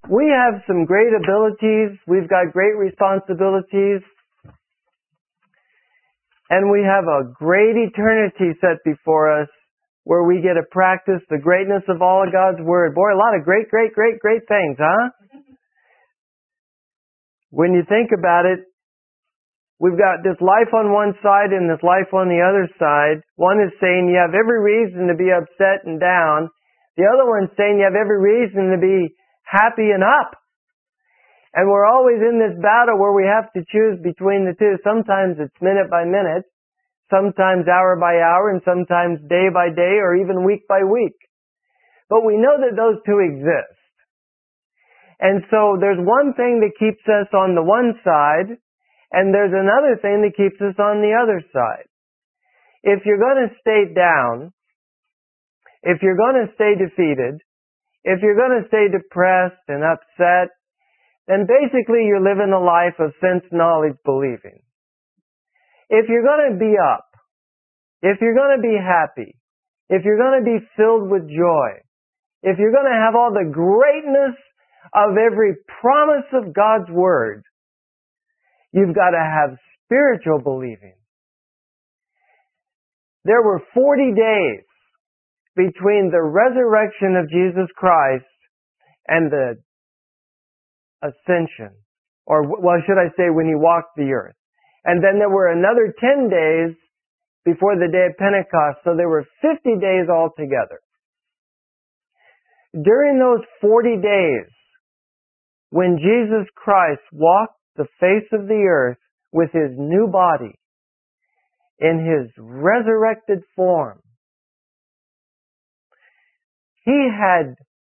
We have some great abilities. We've got great responsibilities. And we have a great eternity set before us where we get to practice the greatness of all of God's Word. Boy, a lot of great things, huh? When you think about it, we've got this life on one side and this life on the other side. One is saying you have every reason to be upset and down. The other one's saying you have every reason to be happy and up. And we're always in this battle where we have to choose between the two. Sometimes it's minute by minute, sometimes hour by hour, and sometimes day by day, or even week by week. But we know that those two exist. And so there's one thing that keeps us on the one side, and there's another thing that keeps us on the other side. If you're going to stay down, if you're going to stay defeated, if you're going to stay depressed and upset, then basically you're living a life of sense, knowledge, believing. If you're going to be up, if you're going to be happy, if you're going to be filled with joy, if you're going to have all the greatness of every promise of God's Word, you've got to have spiritual believing. There were 40 days between the resurrection of Jesus Christ and the ascension, or well, should I say when He walked the earth. And then there were another 10 days before the day of Pentecost, so there were 50 days altogether. During those 40 days, when Jesus Christ walked the face of the earth with His new body, in His resurrected form, He had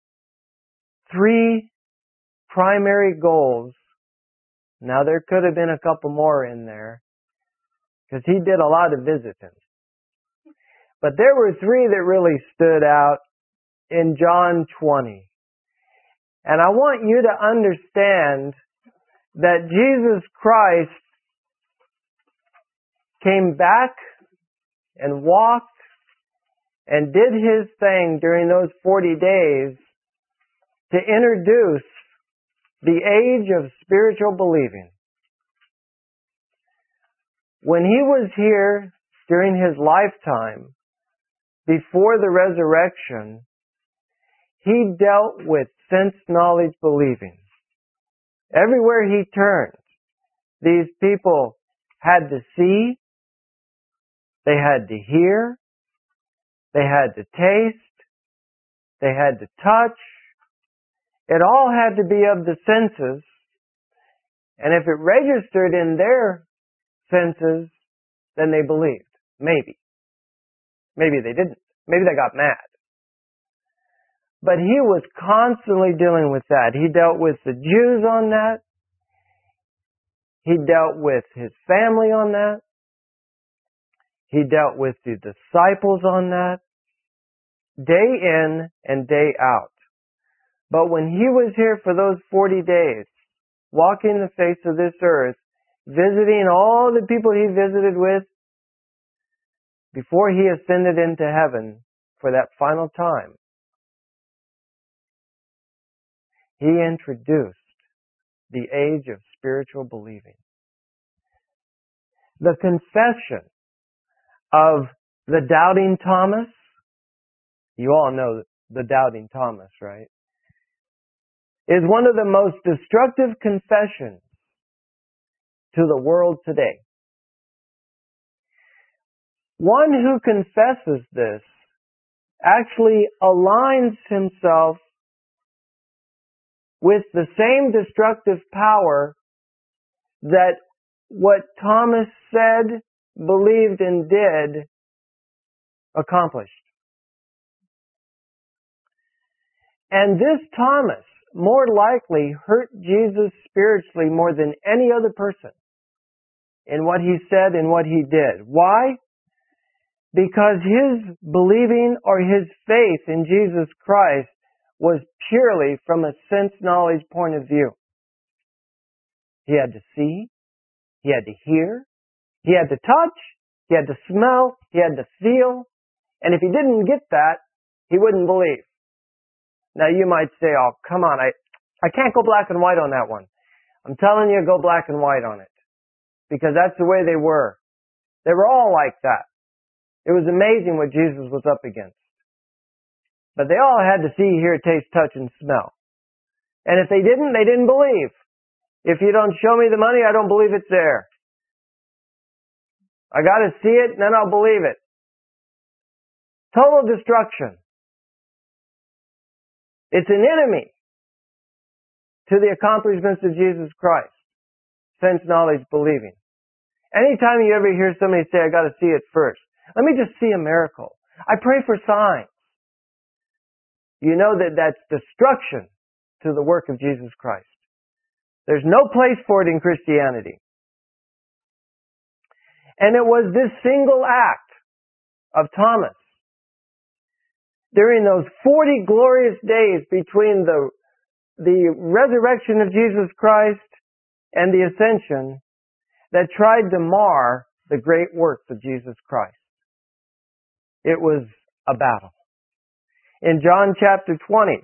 3 primary goals. Now there could have been a couple more in there, because He did a lot of visiting. But there were 3 that really stood out in John 20. And I want you to understand that Jesus Christ came back and walked and did His thing during those 40 days to introduce the age of spiritual believing. When He was here during His lifetime, before the resurrection, He dealt with sense, knowledge, believing. Everywhere He turned, these people had to see, they had to hear, they had to taste, they had to touch. It all had to be of the senses, and if it registered in their senses, then they believed. Maybe. Maybe they didn't. Maybe they got mad. But He was constantly dealing with that. He dealt with the Jews on that. He dealt with His family on that. He dealt with the disciples on that. Day in and day out. But when He was here for those 40 days, walking the face of this earth, visiting all the people He visited with, before He ascended into heaven for that final time, He introduced the age of spiritual believing. The confession of the doubting Thomas, you all know the doubting Thomas, right? Is one of the most destructive confessions to the world today. One who confesses this actually aligns himself with the same destructive power that what Thomas said, believed, and did accomplished. And this Thomas more likely hurt Jesus spiritually more than any other person in what he said and what he did. Why? Because his believing or his faith in Jesus Christ was purely from a sense knowledge point of view. He had to see, he had to hear, he had to touch, he had to smell, he had to feel, and if he didn't get that, he wouldn't believe. Now you might say, oh, come on, I I can't go black and white on that one. I'm telling you, go black and white on it. Because that's the way they were. They were all like that. It was amazing what Jesus was up against. But they all had to see, hear, taste, touch, and smell. And if they didn't believe. If you don't show me the money, I don't believe it's there. I got to see it, and then I'll believe it. Total destruction. It's an enemy to the accomplishments of Jesus Christ. Sense, knowledge, believing. Anytime you ever hear somebody say, I got to see it first. Let me just see a miracle. I pray for signs. You know that that's destruction to the work of Jesus Christ. There's no place for it in Christianity. And it was this single act of Thomas during those 40 glorious days between the resurrection of Jesus Christ and the ascension that tried to mar the great works of Jesus Christ. It was a battle. In John chapter 20,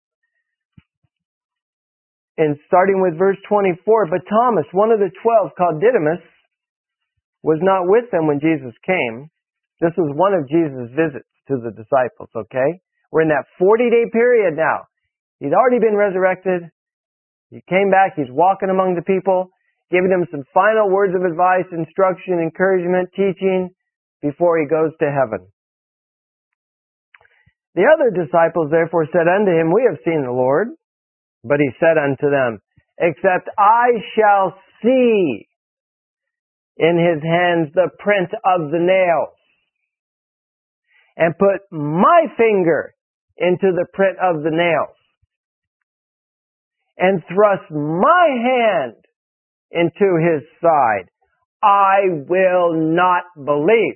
and starting with verse 24, but Thomas, one of the 12, called Didymus, was not with them when Jesus came. This was one of Jesus' visits to the disciples, okay? We're in that 40-day period now. He'd already been resurrected. He came back. He's walking among the people, giving them some final words of advice, instruction, encouragement, teaching before he goes to heaven. The other disciples therefore said unto him, We have seen the Lord. But he said unto them, Except I shall see in his hands the print of the nails, and put my finger into the print of the nails, and thrust my hand into his side, I will not believe.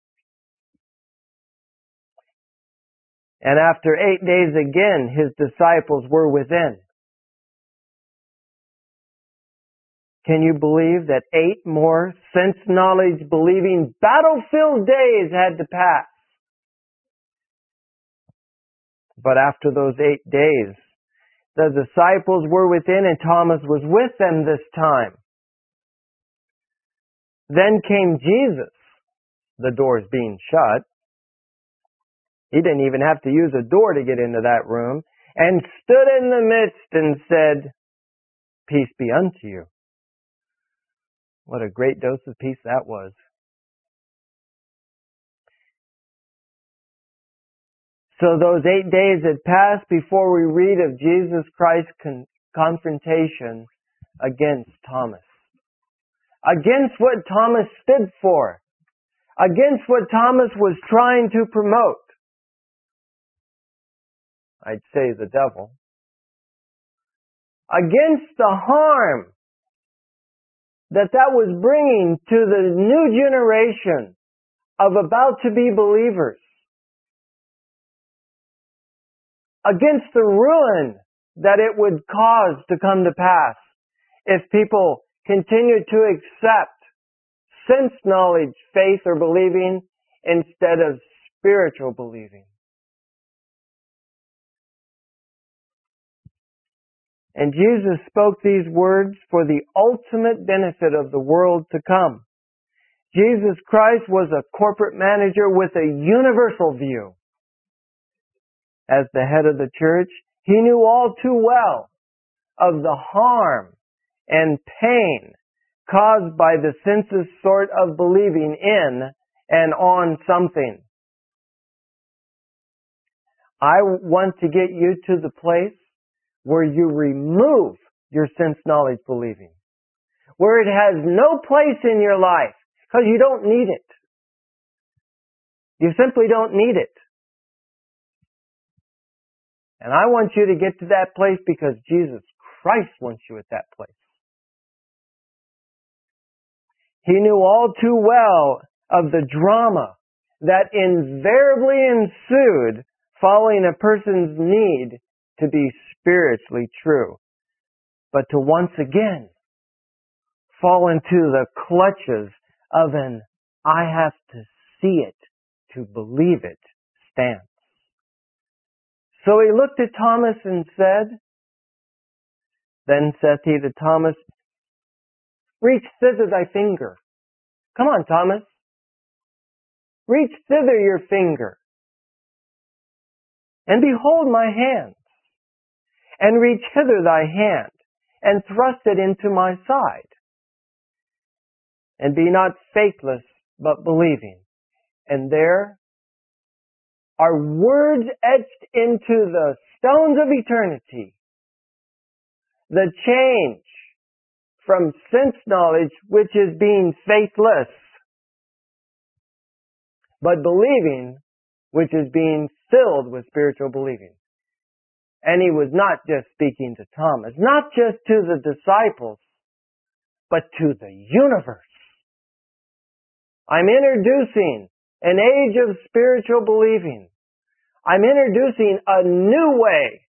And after 8 days again, his disciples were within. Can you believe that 8 more sense, knowledge, believing, battlefield days had to pass? But after those 8 days, the disciples were within and Thomas was with them this time. Then came Jesus, the doors being shut. He didn't even have to use a door to get into that room, and stood in the midst and said, Peace be unto you. What a great dose of peace that was. So those 8 days had passed before we read of Jesus Christ's confrontation against Thomas. Against what Thomas stood for. Against what Thomas was trying to promote. I'd say the devil. Against the harm that was bringing to the new generation of about to be believers. Against the ruin that it would cause to come to pass if people continued to accept sense knowledge, faith, or believing instead of spiritual believing. And Jesus spoke these words for the ultimate benefit of the world to come. Jesus Christ was a corporate manager with a universal view. As the head of the church, he knew all too well of the harm and pain caused by the senseless sort of believing in and on something. I want to get you to the place where you remove your sense knowledge believing. Where it has no place in your life because you don't need it. You simply don't need it. And I want you to get to that place because Jesus Christ wants you at that place. He knew all too well of the drama that invariably ensued following a person's need to be spiritually true, but to once again fall into the clutches of an I have to see it to believe it stance. So he looked at Thomas and said, Then saith he to Thomas, Reach thither thy finger. Come on, Thomas. Reach thither your finger. And behold my hands. And reach hither thy hand, and thrust it into my side. And be not faithless, but believing. And there are words etched into the stones of eternity. The change from sense knowledge, which is being faithless, but believing, which is being filled with spiritual believing. And he was not just speaking to Thomas, not just to the disciples, but to the universe. I'm introducing an age of spiritual believing. I'm introducing a new way.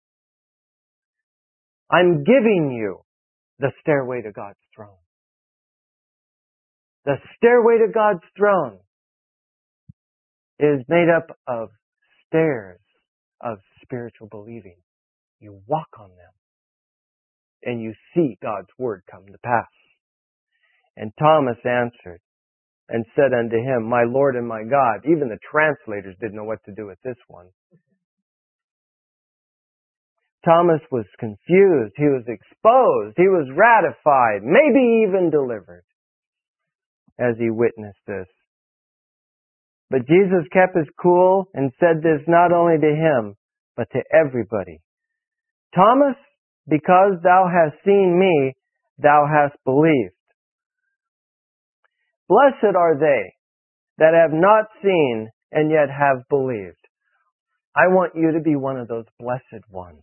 I'm giving you the stairway to God's throne. The stairway to God's throne is made up of stairs of spiritual believing. You walk on them and you see God's word come to pass. And Thomas answered and said unto him, My Lord and my God. Even the translators didn't know what to do with this one. Thomas was confused. He was exposed. He was ratified, maybe even delivered, as he witnessed this. But Jesus kept his cool and said this not only to him, but to everybody. Thomas, because thou hast seen me, thou hast believed. Blessed are they that have not seen and yet have believed. I want you to be one of those blessed ones.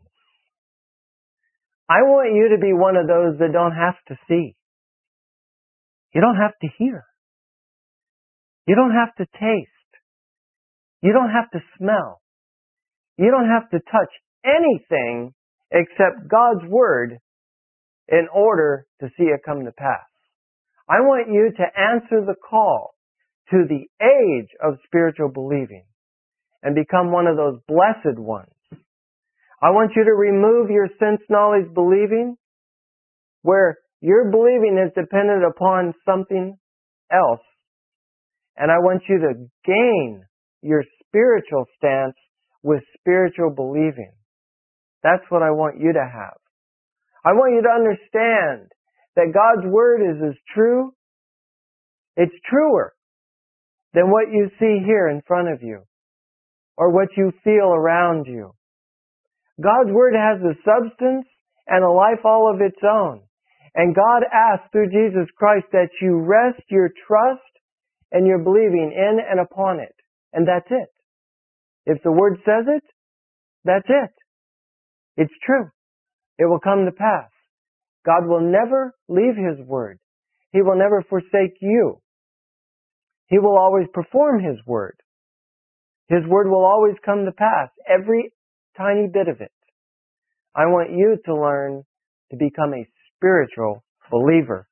I want you to be one of those that don't have to see. You don't have to hear. You don't have to taste. You don't have to smell. You don't have to touch anything except God's Word in order to see it come to pass. I want you to answer the call to the age of spiritual believing and become one of those blessed ones. I want you to remove your sense knowledge believing, where your believing is dependent upon something else. And I want you to gain your spiritual stance with spiritual believing. That's what I want you to have. I want you to understand that God's Word is as true, it's truer than what you see here in front of you or what you feel around you. God's Word has a substance and a life all of its own. And God asks through Jesus Christ that you rest your trust and your believing in and upon it. And that's it. If the Word says it, that's it. It's true. It will come to pass. God will never leave His Word. He will never forsake you. He will always perform His Word. His Word will always come to pass, every tiny bit of it. I want you to learn to become a spiritual believer.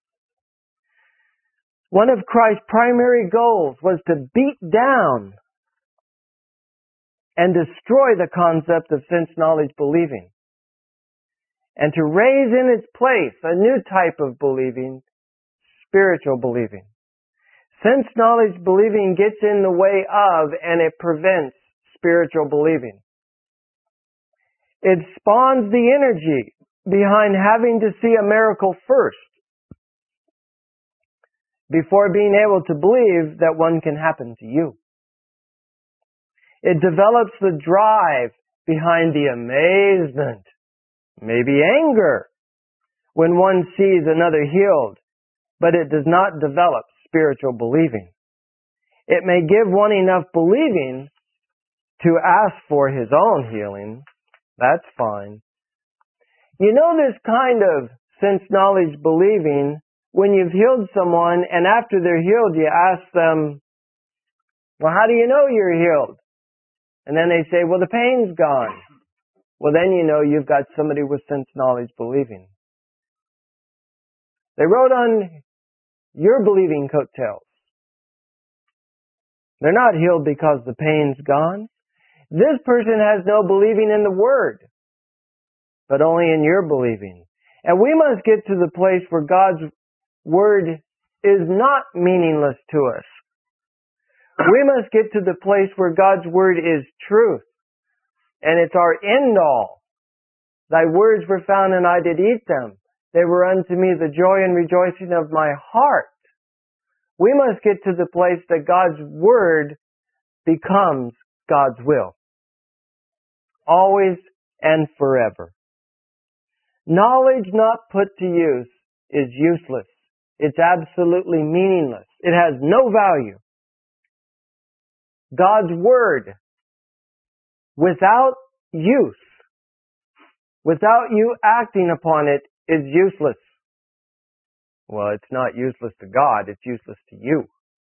One of Christ's primary goals was to beat down and destroy the concept of sense knowledge believing, and to raise in its place a new type of believing, spiritual believing. Sense knowledge believing gets in the way of and it prevents spiritual believing. It spawns the energy behind having to see a miracle first before being able to believe that one can happen to you. It develops the drive behind the amazement, maybe anger, when one sees another healed, but it does not develop spiritual believing. It may give one enough believing to ask for his own healing. That's fine. You know this kind of sense knowledge believing when you've healed someone and after they're healed you ask them, well, how do you know you're healed? And then they say, well, the pain's gone. Well, then you know you've got somebody with sense knowledge believing. They rode on your believing coattails. They're not healed because the pain's gone. This person has no believing in the Word, but only in your believing. And we must get to the place where God's Word is not meaningless to us. We must get to the place where God's Word is truth. And it's our end all. Thy words were found and I did eat them. They were unto me the joy and rejoicing of my heart. We must get to the place that God's Word becomes God's will. Always and forever. Knowledge not put to use is useless. It's absolutely meaningless. It has no value. God's Word, without use, without you acting upon it, is useless. Well, it's not useless to God, it's useless to you.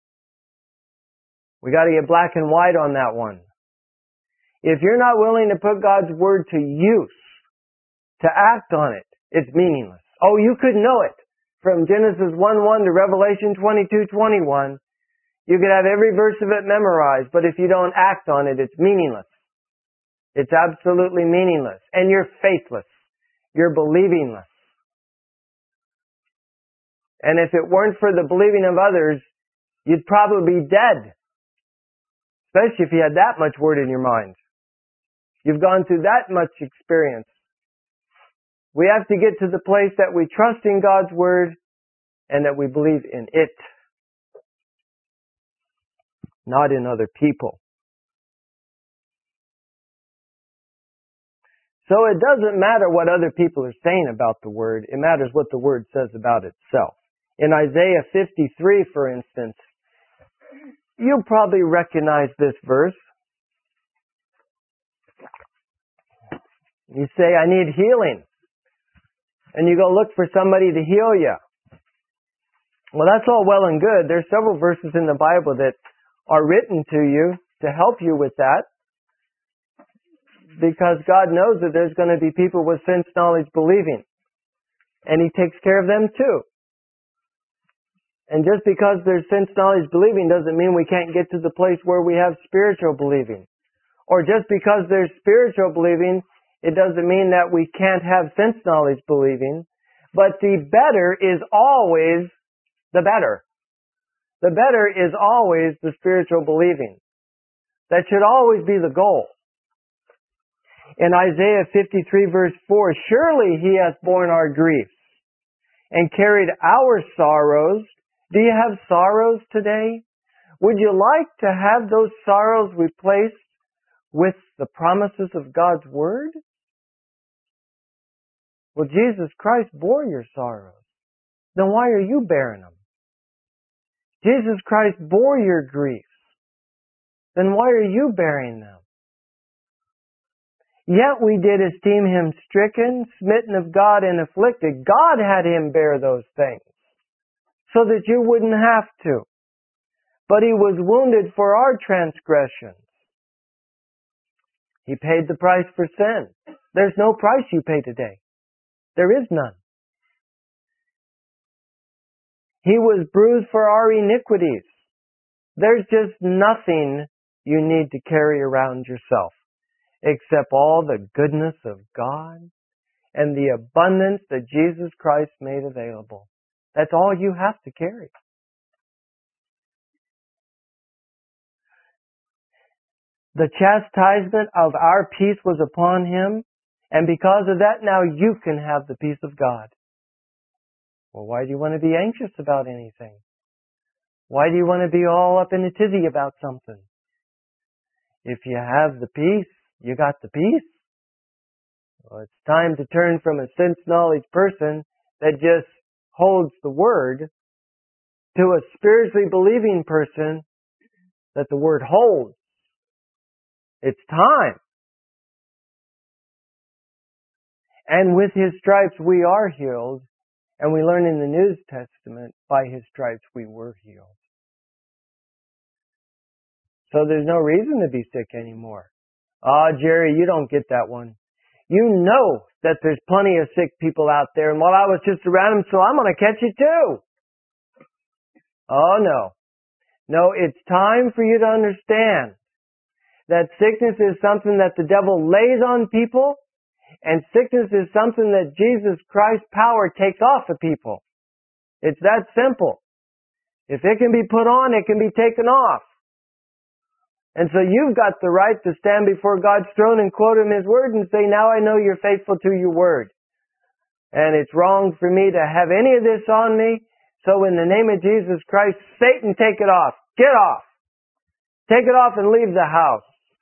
We got to get black and white on that one. If you're not willing to put God's Word to use, to act on it, it's meaningless. Oh, you could know it. From Genesis 1:1 to Revelation 22:21, you could have every verse of it memorized, but if you don't act on it, it's meaningless. It's absolutely meaningless. And you're faithless. You're believingless. And if it weren't for the believing of others, you'd probably be dead. Especially if you had that much Word in your mind. You've gone through that much experience. We have to get to the place that we trust in God's Word and that we believe in it. Not in other people. So it doesn't matter what other people are saying about the Word. It matters what the Word says about itself. In Isaiah 53, for instance, you'll probably recognize this verse. You say, I need healing. And you go look for somebody to heal you. Well, that's all well and good. There's several verses in the Bible that are written to you to help you with that. Because God knows that there's going to be people with sense knowledge believing. And He takes care of them too. And just because there's sense knowledge believing doesn't mean we can't get to the place where we have spiritual believing. Or just because there's spiritual believing, it doesn't mean that we can't have sense knowledge believing. But the better is always the better. The better is always the spiritual believing. That should always be the goal. In Isaiah 53 verse 4, surely He hath borne our griefs and carried our sorrows. Do you have sorrows today? Would you like to have those sorrows replaced with the promises of God's Word? Well, Jesus Christ bore your sorrows. Then why are you bearing them? Jesus Christ bore your griefs. Then why are you bearing them? Yet we did esteem Him stricken, smitten of God, and afflicted. God had Him bear those things so that you wouldn't have to. But He was wounded for our transgressions. He paid the price for sin. There's no price you pay today. There is none. He was bruised for our iniquities. There's just nothing you need to carry around yourself except all the goodness of God and the abundance that Jesus Christ made available. That's all you have to carry. The chastisement of our peace was upon Him, and because of that, now you can have the peace of God. Well, why do you want to be anxious about anything? Why do you want to be all up in a tizzy about something? If you have the peace, you got the peace. Well, it's time to turn from a sense knowledge person that just holds the Word to a spiritually believing person that the Word holds. It's time. And with His stripes we are healed. And we learn in the New Testament, by His stripes we were healed. So there's no reason to be sick anymore. Jerry, you don't get that one. You know that there's plenty of sick people out there, and while I was just around them, so I'm going to catch it too. Oh no. No, it's time for you to understand that sickness is something that the devil lays on people, And sickness is something that Jesus Christ's power takes off of people. It's that simple. If it can be put on, it can be taken off. And so you've got the right to stand before God's throne and quote Him His Word and say, now I know you're faithful to your Word. And it's wrong for me to have any of this on me. So in the name of Jesus Christ, Satan, take it off. Get off. Take it off and leave the house.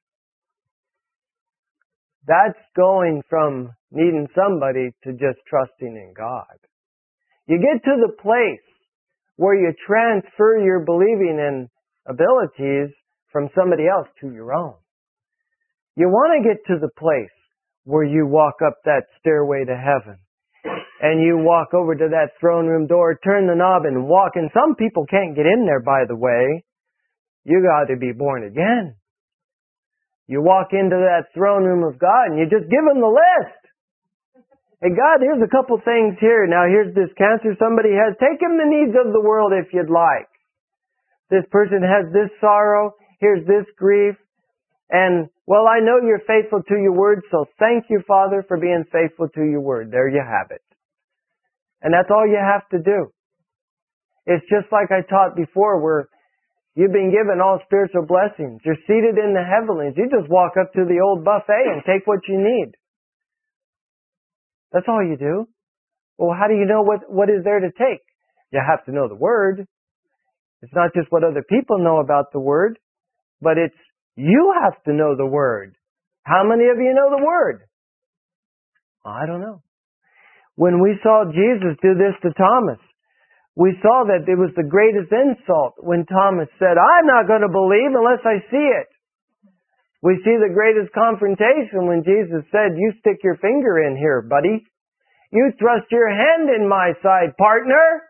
That's going from needing somebody to just trusting in God. You get to the place where you transfer your believing and abilities from somebody else to your own. You want to get to the place where you walk up that stairway to heaven and you walk over to that throne room door, turn the knob and walk. And some people can't get in there, by the way. You got to be born again. You walk into that throne room of God and you just give Him the list. Hey God, here's a couple things here. Now here's this cancer somebody has. Take Him the needs of the world if you'd like. This person has this sorrow. Here's this grief. And, well, I know you're faithful to your word, so thank you, Father, for being faithful to your word. There you have it. And that's all you have to do. It's just like I taught before, where you've been given all spiritual blessings. You're seated in the heavenlies. You just walk up to the old buffet and take what you need. That's all you do. Well, how do you know what is there to take? You have to know the Word. It's not just what other people know about the Word, but it's you have to know the Word. How many of you know the Word? I don't know. When we saw Jesus do this to Thomas, we saw that it was the greatest insult when Thomas said, I'm not going to believe unless I see it. We see the greatest confrontation when Jesus said, you stick your finger in here, buddy. You thrust your hand in my side, partner.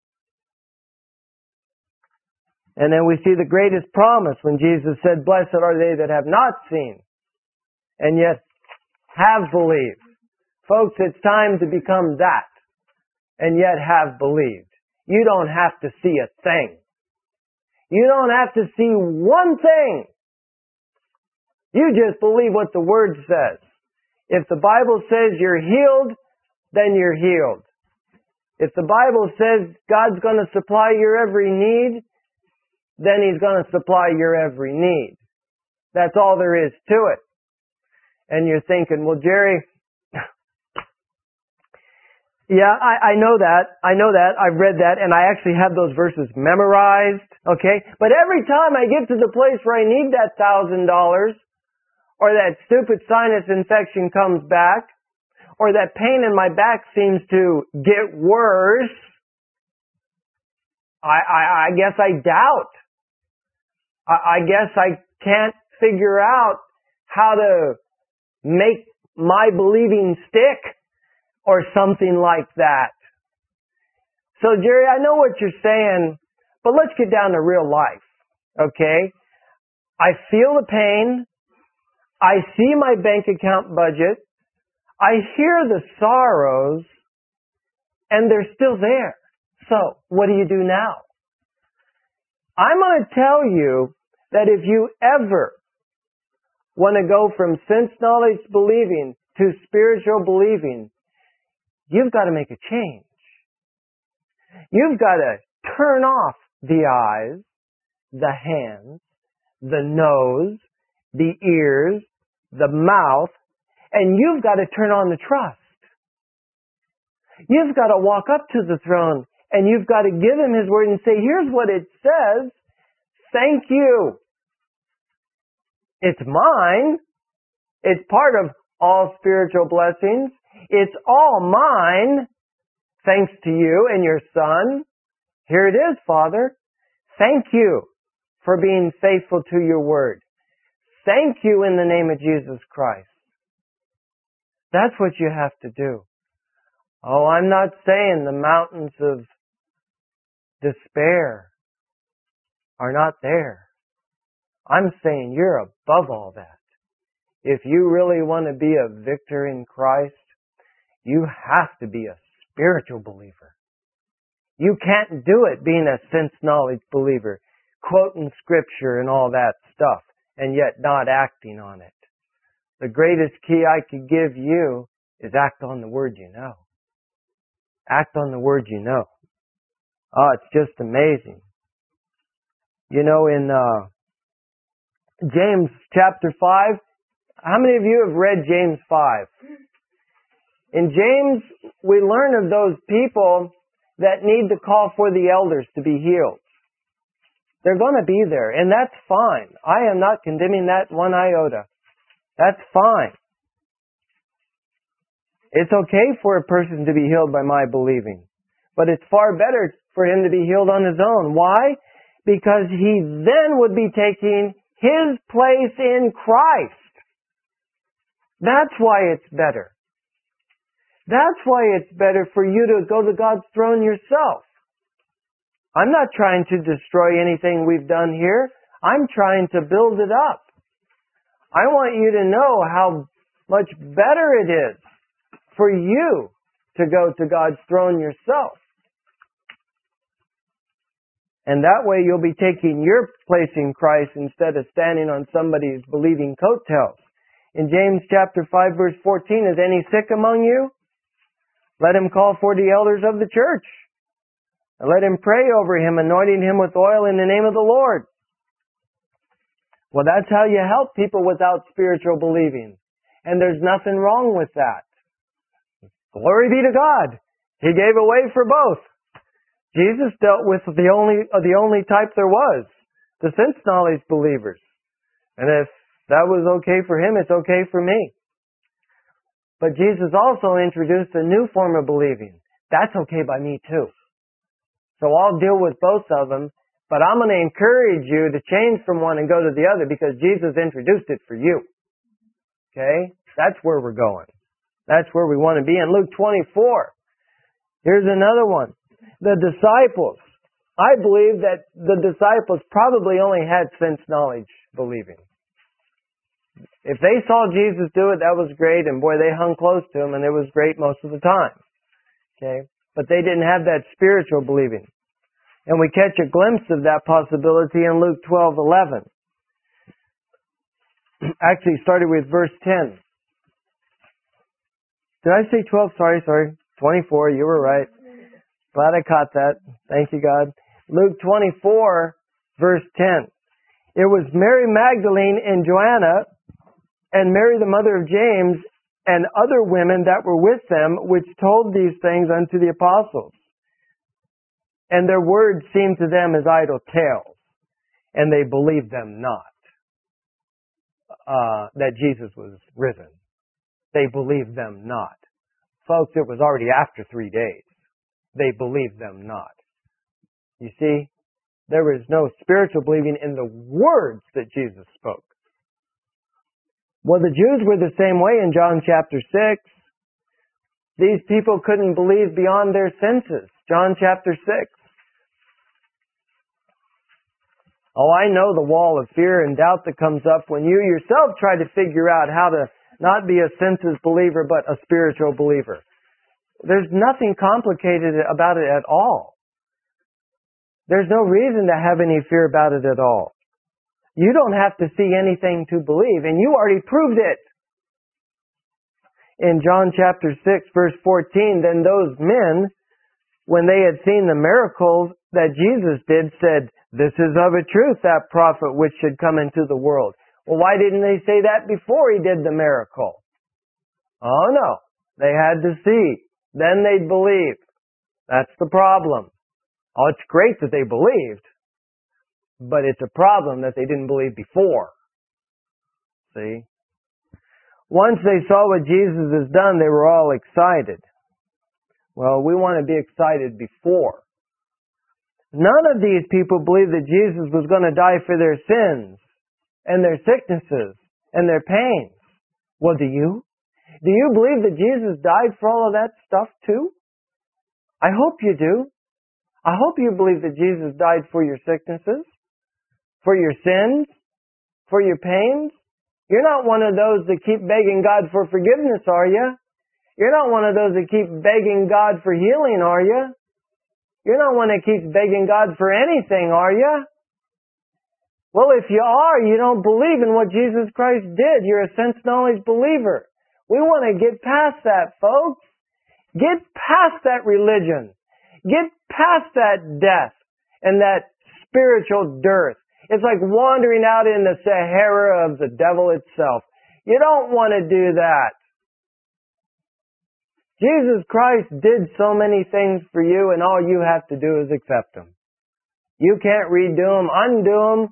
And then we see the greatest promise when Jesus said, blessed are they that have not seen and yet have believed. Folks, it's time to become that and yet have believed. You don't have to see a thing. You don't have to see one thing. You just believe what the Word says. If the Bible says you're healed, then you're healed. If the Bible says God's going to supply your every need, then He's going to supply your every need. That's all there is to it. And you're thinking, well, Jerry, yeah, I know that. I know that. I've read that, and I actually have those verses memorized. Okay? But every time I get to the place where I need that $1,000, or that stupid sinus infection comes back, or that pain in my back seems to get worse, I guess I doubt. I guess I can't figure out how to make my believing stick or something like that. So Jerry, I know what you're saying, but let's get down to real life. Okay? I feel the pain. I see my bank account budget. I hear the sorrows, and they're still there. So, what do you do now? I'm going to tell you that if you ever want to go from sense knowledge believing to spiritual believing, you've got to make a change. You've got to turn off the eyes, the hands, the nose, the ears, the mouth, and you've got to turn on the trust. You've got to walk up to the throne and you've got to give Him His Word and say, here's what it says. Thank you. It's mine. It's part of all spiritual blessings. It's all mine. Thanks to you and your Son. Here it is, Father. Thank you for being faithful to your Word. Thank you in the name of Jesus Christ. That's what you have to do. Oh, I'm not saying the mountains of despair are not there. I'm saying you're above all that. If you really want to be a victor in Christ, you have to be a spiritual believer. You can't do it being a sense knowledge believer, quoting scripture and all that stuff, and yet not acting on it. the greatest key I could give you is act on the Word you know. Act on the Word you know. Oh, it's just amazing. You know, in James chapter 5, how many of you have read James 5? In James, we learn of those people that need to call for the elders to be healed. They're going to be there, and that's fine. I am not condemning that one iota. That's fine. It's okay for a person to be healed by my believing. But it's far better for him to be healed on his own. Why? Because he then would be taking his place in Christ. That's why it's better. That's why it's better for you to go to God's throne yourself. I'm not trying to destroy anything we've done here. I'm trying to build it up. I want you to know how much better it is for you to go to God's throne yourself. And that way you'll be taking your place in Christ instead of standing on somebody's believing coattails. In James chapter 5 verse 14, is any sick among you? Let him call for the elders of the church. And let him pray over him, anointing him with oil in the name of the Lord. Well, that's how you help people without spiritual believing. And there's nothing wrong with that. Glory be to God. He gave a way for both. Jesus dealt with the only type there was, the sense knowledge believers. And if that was okay for him, it's okay for me. But Jesus also introduced a new form of believing. That's okay by me too. So I'll deal with both of them, but I'm going to encourage you to change from one and go to the other because Jesus introduced it for you. Okay? That's where we're going. That's where we want to be. In Luke 24, here's another one. The disciples. I believe that the disciples probably only had sense knowledge believing. If they saw Jesus do it, that was great, and boy, they hung close to him, and it was great most of the time. Okay? But they didn't have that spiritual believing. And we catch a glimpse of that possibility in Luke 12:11. Actually, started with verse 10. Did I say 12? Sorry. 24, you were right. Glad I caught that. Thank you, God. Luke 24, verse 10. It was Mary Magdalene and Joanna and Mary the mother of James and other women that were with them, which told these things unto the apostles. And their words seemed to them as idle tales, and they believed them not, that Jesus was risen. They believed them not. Folks, it was already after 3 days. They believed them not. You see, there was no spiritual believing in the words that Jesus spoke. Well, the Jews were the same way in John chapter 6. These people couldn't believe beyond their senses. John chapter 6. Oh, I know the wall of fear and doubt that comes up when you yourself try to figure out how to not be a senses believer, but a spiritual believer. There's nothing complicated about it at all. There's no reason to have any fear about it at all. You don't have to see anything to believe, and you already proved it. In John chapter 6, verse 14, then those men, when they had seen the miracles that Jesus did, said, this is of a truth that prophet which should come into the world. Well, why didn't they say that before he did the miracle? Oh no, they had to see. Then they'd believe. That's the problem. Oh, it's great that they believed, but it's a problem that they didn't believe before. See? Once they saw what Jesus has done, they were all excited. Well, we want to be excited before. None of these people believed that Jesus was going to die for their sins and their sicknesses and their pains. Well, do you? Do you believe that Jesus died for all of that stuff too? I hope you do. I hope you believe that Jesus died for your sicknesses, for your sins, for your pains. You're not one of those that keep begging God for forgiveness, are you? You're not one of those that keep begging God for healing, are you? You're not one that keeps begging God for anything, are you? Well, if you are, you don't believe in what Jesus Christ did. You're a sense knowledge believer. We want to get past that, folks. Get past that religion. Get past that death and that spiritual dearth. It's like wandering out in the Sahara of the devil itself. You don't want to do that. Jesus Christ did so many things for you, and all you have to do is accept them. You can't redo them, undo them,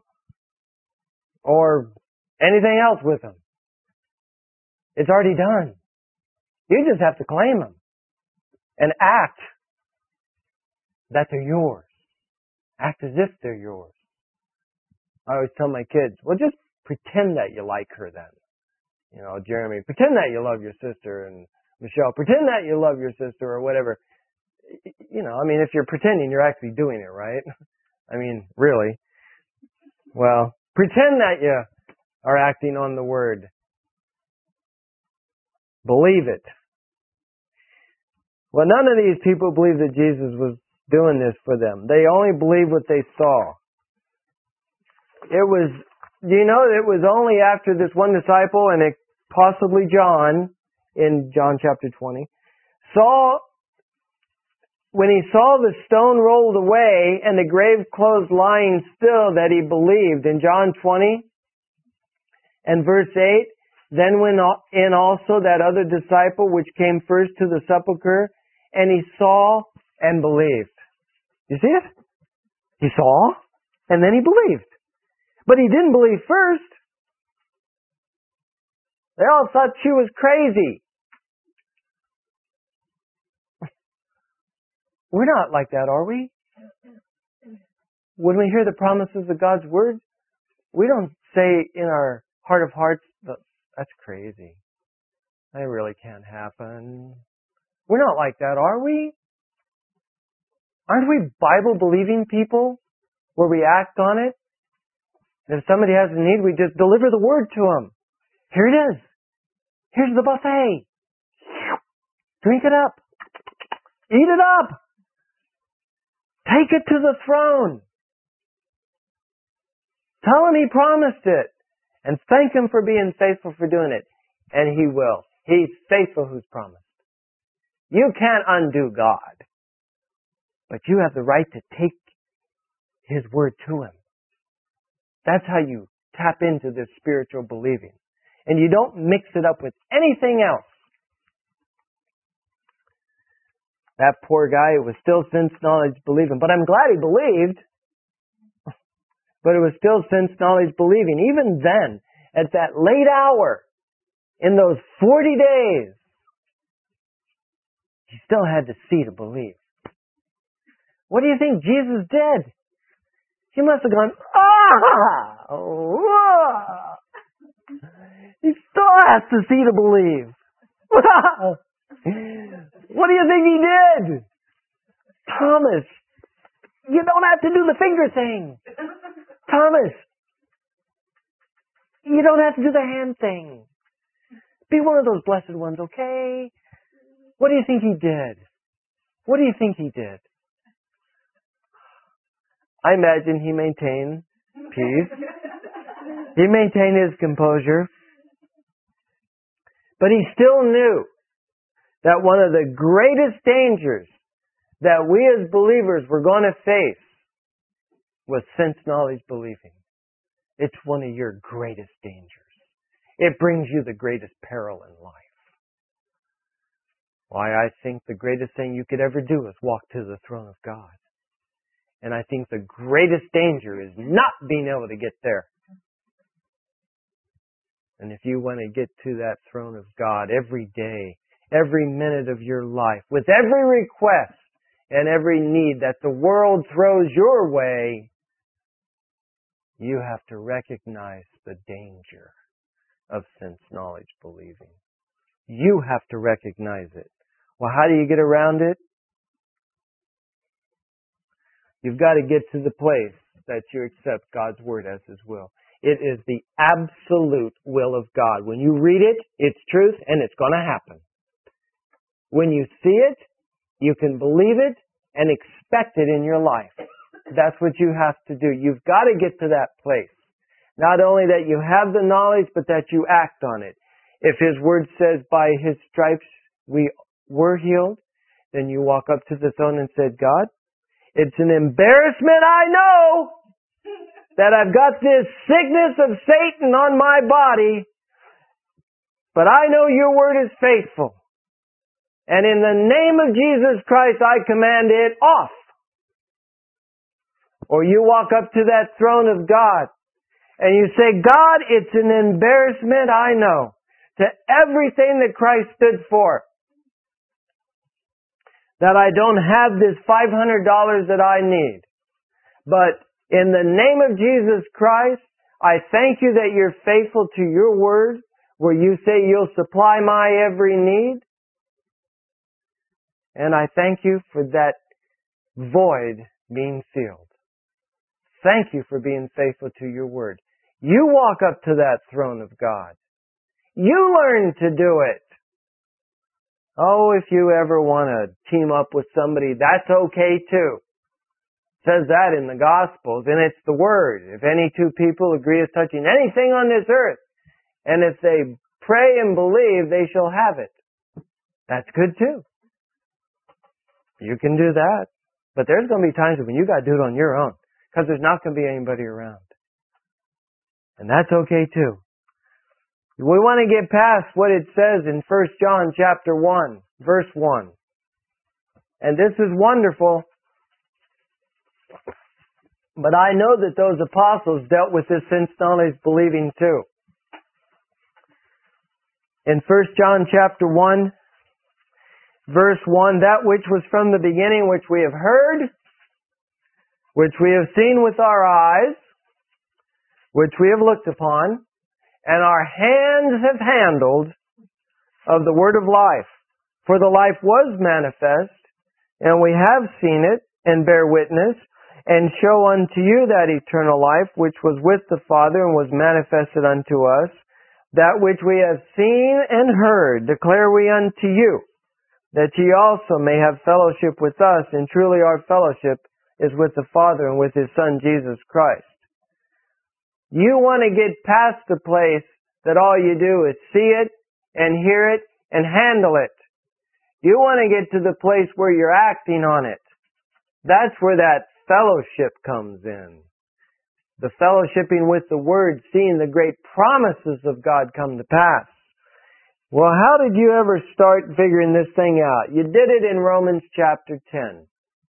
or anything else with them. It's already done. You just have to claim them and act that they're yours. Act as if they're yours. I always tell my kids, well, just pretend that you like her then. You know, Jeremy, pretend that you love your sister, and Michelle, pretend that you love your sister, or whatever. You know, I mean, if you're pretending, you're actually doing it, right? I mean, really. Well, pretend that you are acting on the word. Believe it. Well, none of these people believed that Jesus was doing this for them. They only believed what they saw. It was only after this one disciple, and possibly John, in John chapter 20, when he saw the stone rolled away and the grave clothes lying still, that he believed. In John 20 and verse 8, then went in also that other disciple which came first to the sepulchre, and he saw and believed. You see it? He saw, and then he believed. But he didn't believe first. They all thought she was crazy. We're not like that, are we? When we hear the promises of God's Word, we don't say in our heart of hearts, that's crazy. That really can't happen. We're not like that, are we? Aren't we Bible-believing people where we act on it? And if somebody has a need, we just deliver the Word to them. Here it is. Here's the buffet. Drink it up. Eat it up. Take it to the throne. Tell him he promised it. And thank him for being faithful for doing it. And he will. He's faithful who's promised. You can't undo God. But you have the right to take his word to him. That's how you tap into this spiritual believing. And you don't mix it up with anything else. That poor guy, it was still sense knowledge believing. But I'm glad he believed. But it was still sense knowledge believing. Even then, at that late hour, in those 40 days, he still had to see to believe. What do you think Jesus did? He must have gone, He still has to see to believe. What do you think he did? Thomas, you don't have to do the finger thing. Thomas, you don't have to do the hand thing. Be one of those blessed ones, okay? What do you think he did? What do you think he did? I imagine he maintained peace. He maintained his composure. But he still knew that one of the greatest dangers that we as believers were going to face was sense knowledge believing. It's one of your greatest dangers. It brings you the greatest peril in life. Why, I think the greatest thing you could ever do is walk to the throne of God. And I think the greatest danger is not being able to get there. And if you want to get to that throne of God every day, every minute of your life, with every request and every need that the world throws your way, you have to recognize the danger of sense knowledge believing. You have to recognize it. Well, how do you get around it? You've got to get to the place that you accept God's Word as His will. It is the absolute will of God. When you read it, it's truth and it's going to happen. When you see it, you can believe it and expect it in your life. That's what you have to do. You've got to get to that place Not only that you have the knowledge, but that you act on it. If His Word says, by His stripes we were healed, then you walk up to the throne and say, God, it's an embarrassment, I know, that I've got this sickness of Satan on my body, but I know your Word is faithful. And in the name of Jesus Christ, I command it off. Or you walk up to that throne of God and you say, God, it's an embarrassment, I know, to everything that Christ stood for, that I don't have this $500 that I need. But in the name of Jesus Christ, I thank you that you're faithful to your word, where you say you'll supply my every need. And I thank you for that void being filled. Thank you for being faithful to your word. You walk up to that throne of God. You learn to do it. Oh, if you ever want to team up with somebody, that's okay too. It says that in the Gospels, and it's the Word. If any two people agree as touching anything on this earth, and if they pray and believe, they shall have it. That's good too. You can do that. But there's going to be times when you got to do it on your own, because there's not going to be anybody around. And that's okay too. We want to get past what it says in 1 John chapter 1, verse 1. And this is wonderful. But I know that those apostles dealt with this sense knowledge believing too. In 1 John chapter 1, verse 1, that which was from the beginning, which we have heard, which we have seen with our eyes, which we have looked upon, and our hands have handled of the word of life. For the life was manifest, and we have seen it, and bear witness, and show unto you that eternal life, which was with the Father, and was manifested unto us. That which we have seen and heard, declare we unto you, that ye also may have fellowship with us, and truly our fellowship is with the Father and with His Son, Jesus Christ. You want to get past the place that all you do is see it and hear it and handle it. You want to get to the place where you're acting on it. That's where that fellowship comes in. The fellowshipping with the Word, seeing the great promises of God come to pass. Well, how did you ever start figuring this thing out? You did it in Romans chapter 10.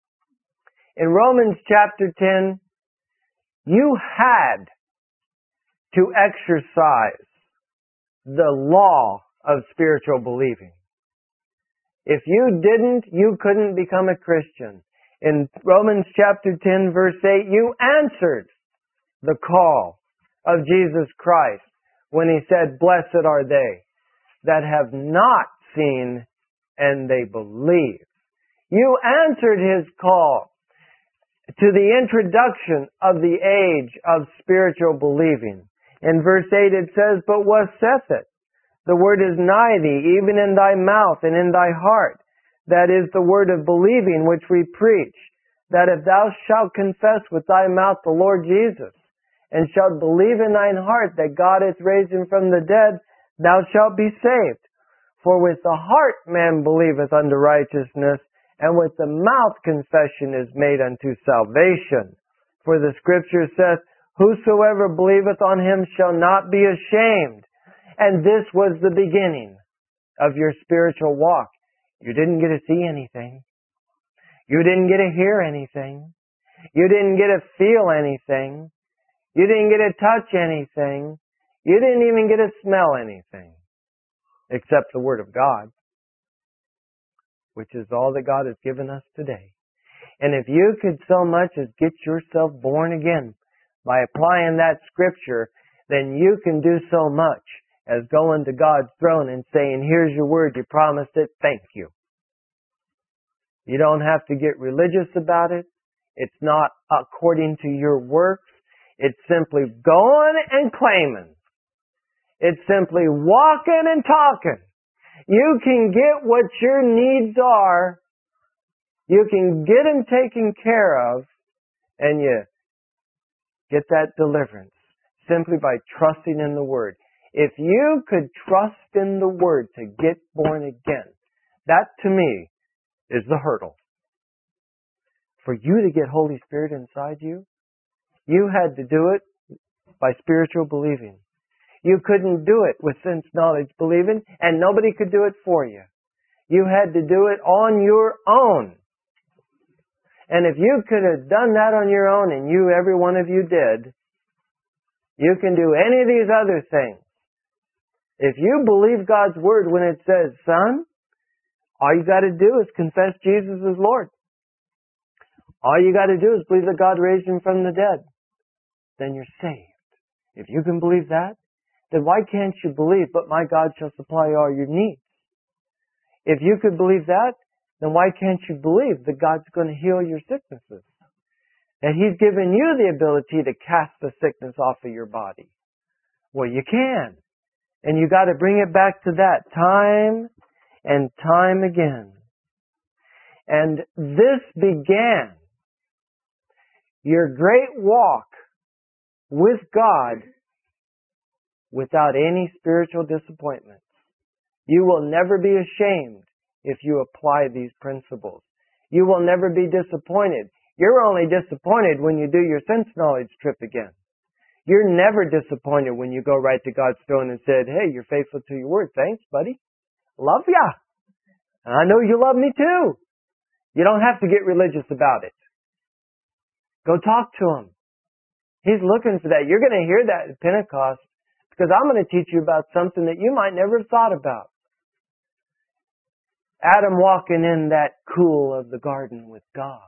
In Romans chapter 10, you had to exercise the law of spiritual believing. If you didn't, you couldn't become a Christian. In Romans chapter 10, verse 8, you answered the call of Jesus Christ when He said, blessed are they that have not seen and they believe. You answered His call to the introduction of the age of spiritual believing. In verse 8 it says, but what saith it? The word is nigh thee, even in thy mouth and in thy heart. That is the word of believing which we preach. That if thou shalt confess with thy mouth the Lord Jesus, and shalt believe in thine heart that God hath raised Him from the dead, thou shalt be saved. For with the heart man believeth unto righteousness, and with the mouth confession is made unto salvation. For the Scripture saith, whosoever believeth on Him shall not be ashamed. And this was the beginning of your spiritual walk. You didn't get to see anything. You didn't get to hear anything. You didn't get to feel anything. You didn't get to touch anything. You didn't even get to smell anything. Except the Word of God, which is all that God has given us today. And if you could so much as get yourself born again by applying that Scripture, then you can do so much as going to God's throne and saying, here's your word, you promised it, thank you. You don't have to get religious about it. It's not according to your works. It's simply going and claiming. It's simply walking and talking. You can get what your needs are. You can get them taken care of, and you get that deliverance. simply by trusting in the Word. If you could trust in the Word to get born again, that to me is the hurdle. For you to get Holy Spirit inside you, you had to do it by spiritual believing. You couldn't do it with sense knowledge believing, and nobody could do it for you. You had to do it on your own. And if you could have done that on your own, and every one of you did, you can do any of these other things. If you believe God's Word when it says, son, all you got to do is confess Jesus as Lord. All you got to do is believe that God raised Him from the dead. Then you're saved. If you can believe that, then why can't you believe, but my God shall supply all your needs? If you could believe that, then why can't you believe that God's going to heal your sicknesses? That He's given you the ability to cast the sickness off of your body. Well, you can. And you got to bring it back to that time and time again. And this began your great walk with God without any spiritual disappointments. You will never be ashamed if you apply these principles. You will never be disappointed. You're only disappointed when you do your sense knowledge trip again. You're never disappointed when you go right to God's throne and said, hey, you're faithful to your word. Thanks, buddy. Love ya. And I know you love me too. You don't have to get religious about it. Go talk to Him. He's looking for that. You're going to hear that at Pentecost because I'm going to teach you about something that you might never have thought about. Adam walking in that cool of the garden with God.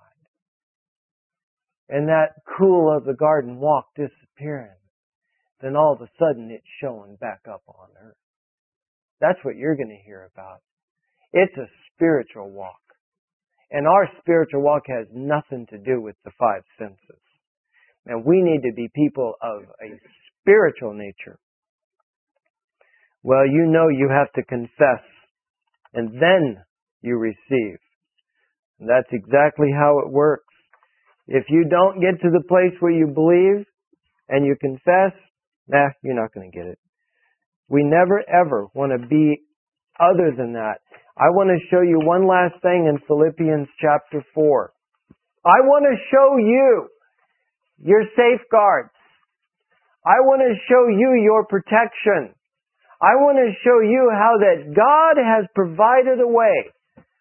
And that cool of the garden walk disappearing. Then all of a sudden it's showing back up on earth. That's what you're going to hear about. It's a spiritual walk. And our spiritual walk has nothing to do with the five senses. And we need to be people of a spiritual nature. Well, you know you have to confess. And then you receive. And that's exactly how it works. If you don't get to the place where you believe and you confess, you're not going to get it. We never ever want to be other than that. I want to show you one last thing in Philippians chapter 4. I want to show you your safeguards. I want to show you your protection. I want to show you how that God has provided a way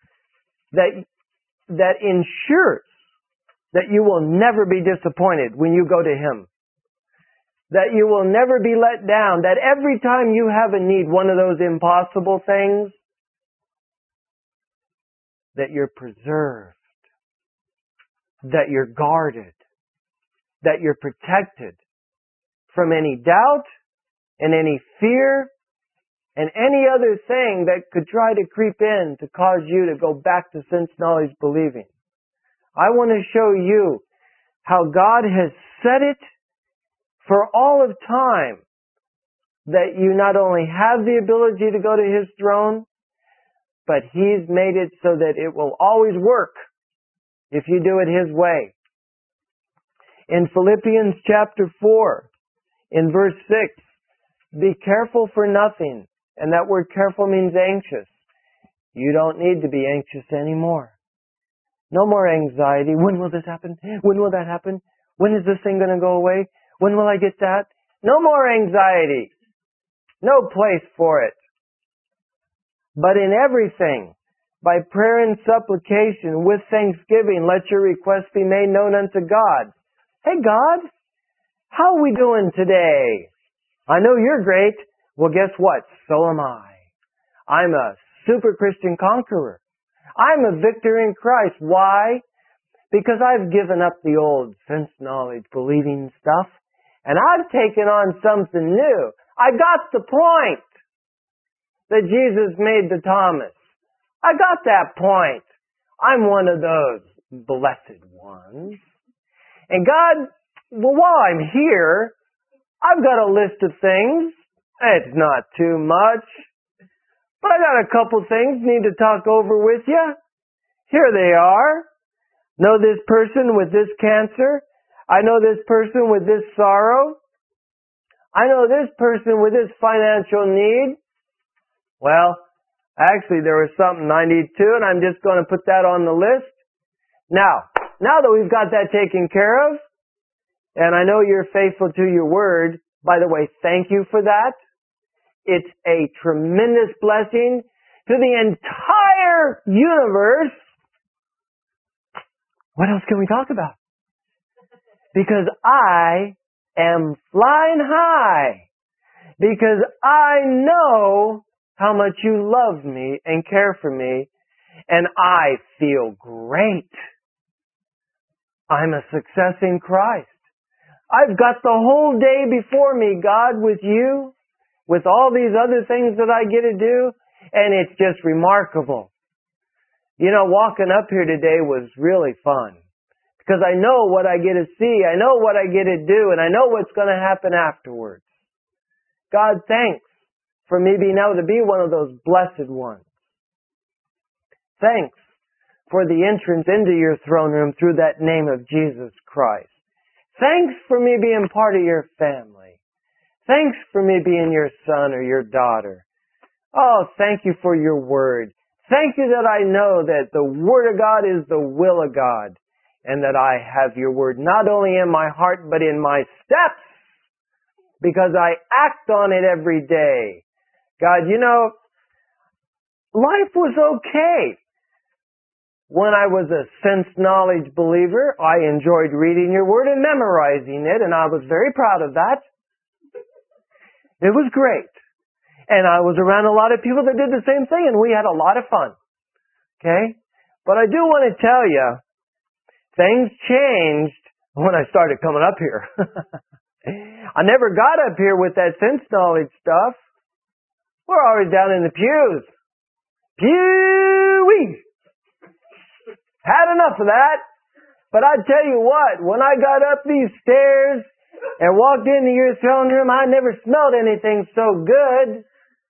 that ensures that you will never be disappointed when you go to Him. That you will never be let down. That every time you have a need, one of those impossible things, that you're preserved. That you're guarded. That you're protected from any doubt and any fear and any other thing that could try to creep in to cause you to go back to sense knowledge believing. I want to show you how God has set it for all of time that you not only have the ability to go to His throne, but He's made it so that it will always work if you do it His way. In Philippians chapter 4, in verse 6, be careful for nothing. And that word careful means anxious. You don't need to be anxious anymore. No more anxiety. When will this happen? When will that happen? When is this thing going to go away? When will I get that? No more anxiety. No place for it. But in everything, by prayer and supplication, with thanksgiving, let your requests be made known unto God. Hey God, how are we doing today? I know you're great. Well, guess what? So am I. I'm a super Christian conqueror. I'm a victor in Christ. Why? Because I've given up the old sense knowledge believing stuff and I've taken on something new. I got the point that Jesus made to Thomas. I got that point. I'm one of those blessed ones. And God, well, while I'm here, I've got a list of things. It's not too much. But I got a couple things need to talk over with you. Here they are. Know this person with this cancer. I know this person with this sorrow. I know this person with this financial need. Well, actually there was something I need too, and I'm just going to put that on the list. Now that we've got that taken care of, and I know you're faithful to your word, by the way, thank you for that. It's a tremendous blessing to the entire universe. What else can we talk about? Because I am flying high. Because I know how much you love me and care for me. And I feel great. I'm a success in Christ. I've got the whole day before me, God, with you, with all these other things that I get to do, and it's just remarkable. You know, walking up here today was really fun, because I know what I get to see, I know what I get to do, and I know what's going to happen afterwards. God, thanks for me being able to be one of those blessed ones. Thanks for the entrance into your throne room through that name of Jesus Christ. Thanks for me being part of your family. Thanks for me being your son or your daughter. Oh, thank you for your word. Thank you that I know that the word of God is the will of God, and that I have your word not only in my heart but in my steps, because I act on it every day. God, you know, life was okay. When I was a sense knowledge believer, I enjoyed reading your word and memorizing it, and I was very proud of that. It was great. And I was around a lot of people that did the same thing, and we had a lot of fun. Okay? But I do want to tell you, things changed when I started coming up here. I never got up here with that sense knowledge stuff. We're always down in the pews. Pew-wee! Had enough of that. But I tell you what, when I got up these stairs and walked into your throne room, I never smelled anything so good.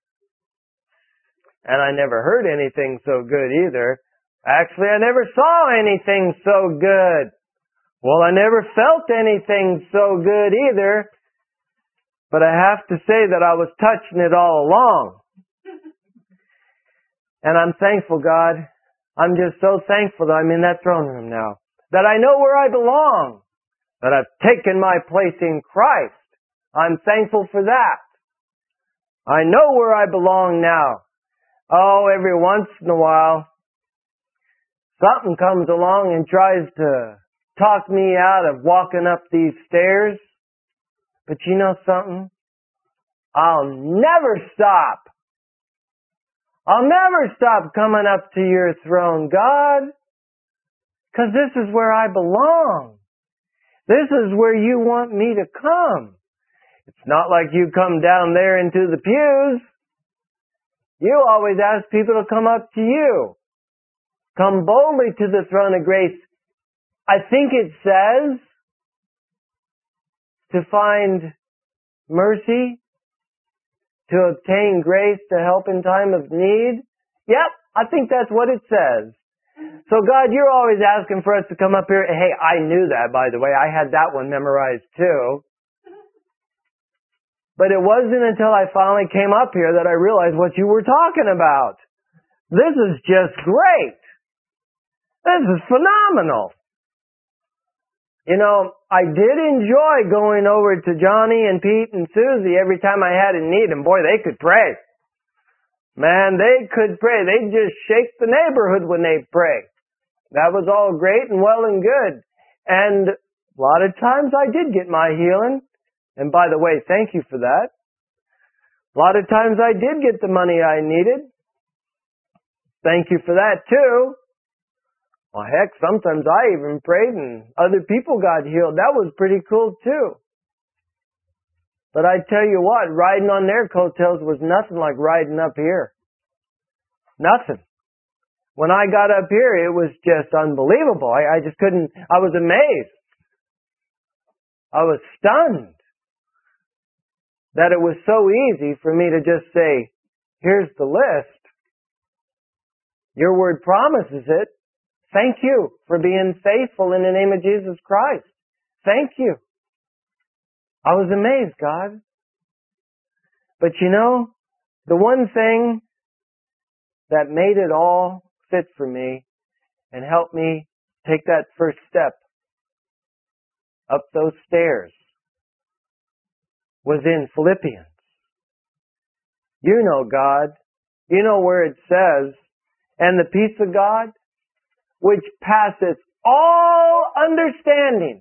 And I never heard anything so good either. Actually, I never saw anything so good. Well, I never felt anything so good either. But I have to say that I was touching it all along. And I'm thankful, God. I'm just so thankful that I'm in that throne room now. That I know where I belong. That I've taken my place in Christ. I'm thankful for that. I know where I belong now. Oh, every once in a while, something comes along and tries to talk me out of walking up these stairs. But you know something? I'll never stop. I'll never stop coming up to your throne, God. Because this is where I belong. This is where you want me to come. It's not like you come down there into the pews. You always ask people to come up to you. Come boldly to the throne of grace. I think it says to find mercy, to obtain grace, to help in time of need. Yep, I think that's what it says. So God, you're always asking for us to come up here. Hey, I knew that, by the way. I had that one memorized too. But it wasn't until I finally came up here that I realized what you were talking about. This is just great. This is phenomenal. You know, I did enjoy going over to Johnny and Pete and Susie every time I had a need, and boy, they could pray. Man, they could pray. They'd just shake the neighborhood when they pray. That was all great and well and good. And a lot of times I did get my healing. And by the way, thank you for that. A lot of times I did get the money I needed. Thank you for that too. Well, heck, sometimes I even prayed and other people got healed. That was pretty cool too. But I tell you what, riding on their coattails was nothing like riding up here. Nothing. When I got up here, it was just unbelievable. I just couldn't, I was amazed. I was stunned that it was so easy for me to just say, here's the list. Your word promises it. Thank you for being faithful in the name of Jesus Christ. Thank you. I was amazed, God. But you know, the one thing that made it all fit for me and helped me take that first step up those stairs was in Philippians. You know God. You know where it says, and the peace of God, which passeth all understanding,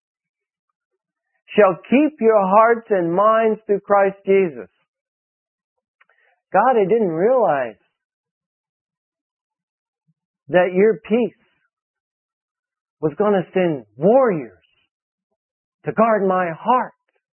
shall keep your hearts and minds through Christ Jesus. God, I didn't realize that your peace was going to send warriors to guard my heart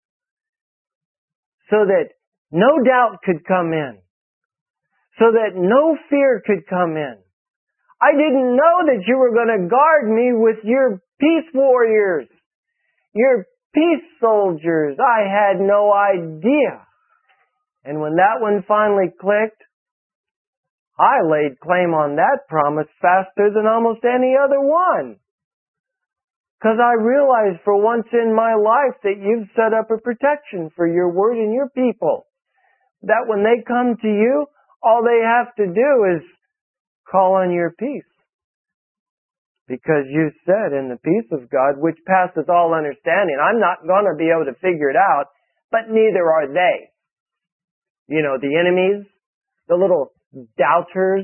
so that no doubt could come in, so that no fear could come in. I didn't know that you were going to guard me with your peace warriors, your peace soldiers. I had no idea. And when that one finally clicked, I laid claim on that promise faster than almost any other one. Because I realized for once in my life that you've set up a protection for your word and your people. That when they come to you, all they have to do is call on your peace. Because you said in the peace of God, which passeth all understanding, I'm not going to be able to figure it out, but neither are they. You know, the enemies, the little doubters,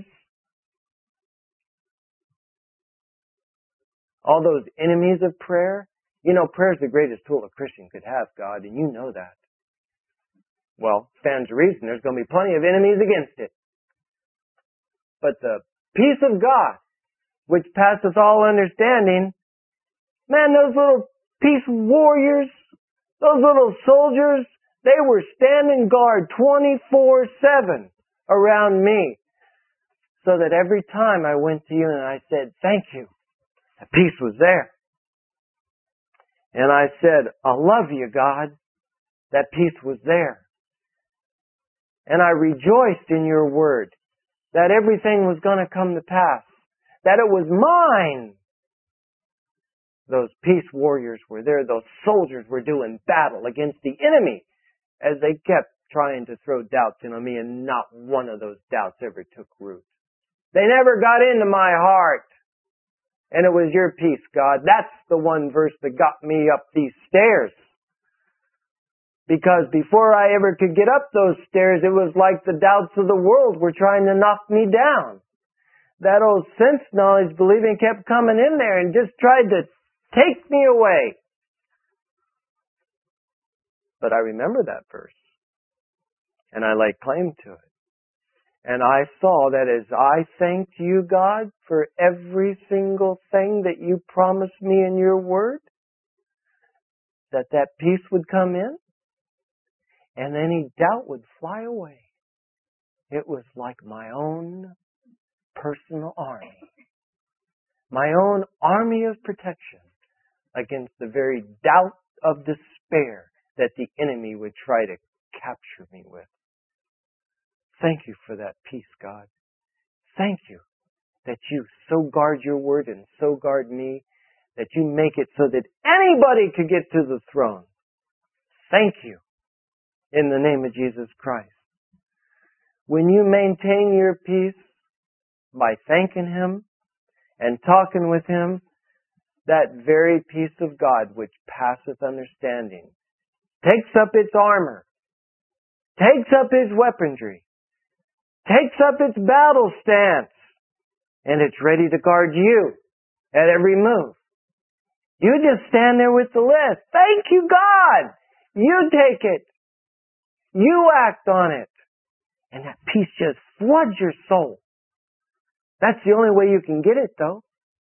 all those enemies of prayer. You know, prayer is the greatest tool a Christian could have, God, and you know that. Well, stands to reason there's going to be plenty of enemies against it. But the peace of God, which passeth all understanding, man, those little peace warriors, those little soldiers, they were standing guard 24/7 around me. So that every time I went to you and I said, thank you, the peace was there. And I said, I love you, God. That peace was there. And I rejoiced in your word that everything was going to come to pass, that it was mine. Those peace warriors were there. Those soldiers were doing battle against the enemy as they kept trying to throw doubts into me, and not one of those doubts ever took root. They never got into my heart. And it was your peace, God. That's the one verse that got me up these stairs. Because before I ever could get up those stairs, it was like the doubts of the world were trying to knock me down. That old sense knowledge believing kept coming in there and just tried to take me away. But I remember that verse. And I laid claim to it. And I saw that as I thanked you, God, for every single thing that you promised me in your word, that peace would come in, and any doubt would fly away. It was like my own personal army. My own army of protection against the very doubt of despair that the enemy would try to capture me with. Thank you for that peace, God. Thank you that you so guard your word and so guard me, that you make it so that anybody could get to the throne. Thank you in the name of Jesus Christ. When you maintain your peace by thanking Him and talking with Him, that very peace of God which passeth understanding takes up its armor, takes up His weaponry, takes up its battle stance, and it's ready to guard you at every move. You just stand there with the list. Thank you, God. You take it. You act on it. And that peace just floods your soul. That's the only way you can get it, though.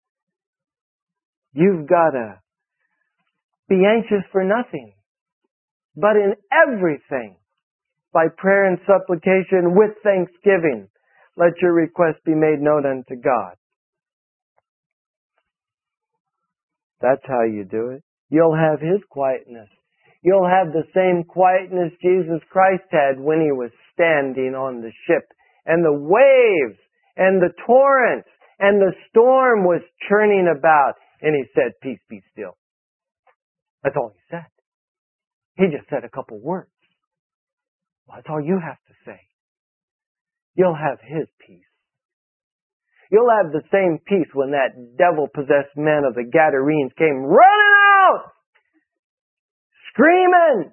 You've got to be anxious for nothing, but in everything, by prayer and supplication with thanksgiving, let your request be made known unto God. That's how you do it. You'll have His quietness. You'll have the same quietness Jesus Christ had when He was standing on the ship, and the waves and the torrents and the storm was churning about, and He said, peace, be still. That's all He said. He just said a couple words. Well, that's all you have to say. You'll have His peace. You'll have the same peace when that devil-possessed men of the Gadarenes came running out, screaming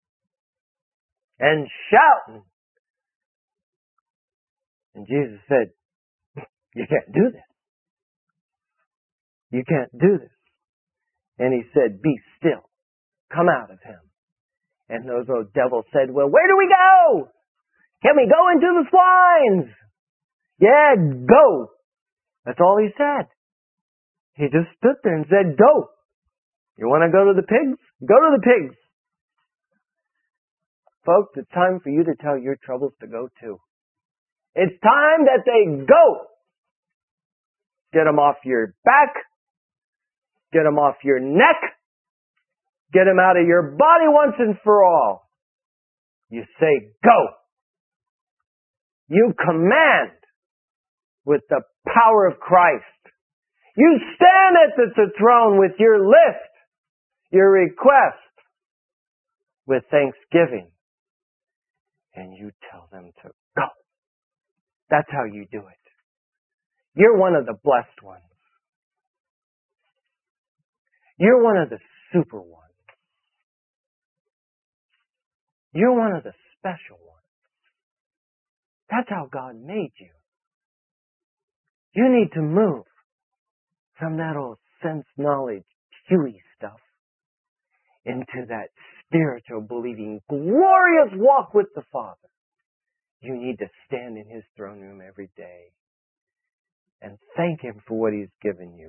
and shouting. And Jesus said, you can't do this. You can't do this. And He said, be still. Come out of him. And those old devils said, well, where do we go? Can we go into the swines? Yeah, go. That's all He said. He just stood there and said, go. You want to go to the pigs? Go to the pigs. Folks, it's time for you to tell your troubles to go too. It's time that they go. Get them off your back. Get them off your neck. Get them out of your body once and for all. You say, go. You command with the power of Christ. You stand at the throne with your list, your request, with thanksgiving. And you tell them to go. That's how you do it. You're one of the blessed ones. You're one of the super ones. You're one of the special ones. That's how God made you. You need to move from that old sense knowledge, huey stuff into that spiritual believing, glorious walk with the Father. You need to stand in His throne room every day and thank Him for what He's given you.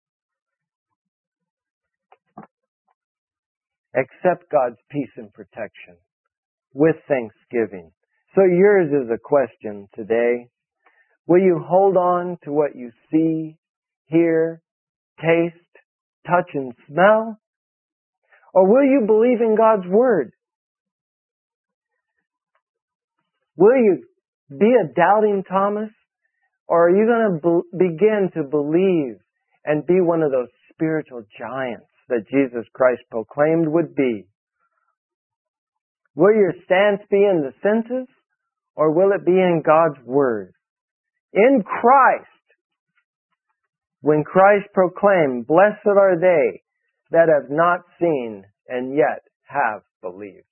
Accept God's peace and protection with thanksgiving. So yours is a question today. Will you hold on to what you see, hear, taste, touch, and smell? Or will you believe in God's Word? Will you be a doubting Thomas? Or are you going to begin to believe and be one of those spiritual giants that Jesus Christ proclaimed would be? Will your stance be in the senses? Or will it be in God's Word? In Christ, when Christ proclaimed, blessed are they that have not seen and yet have believed.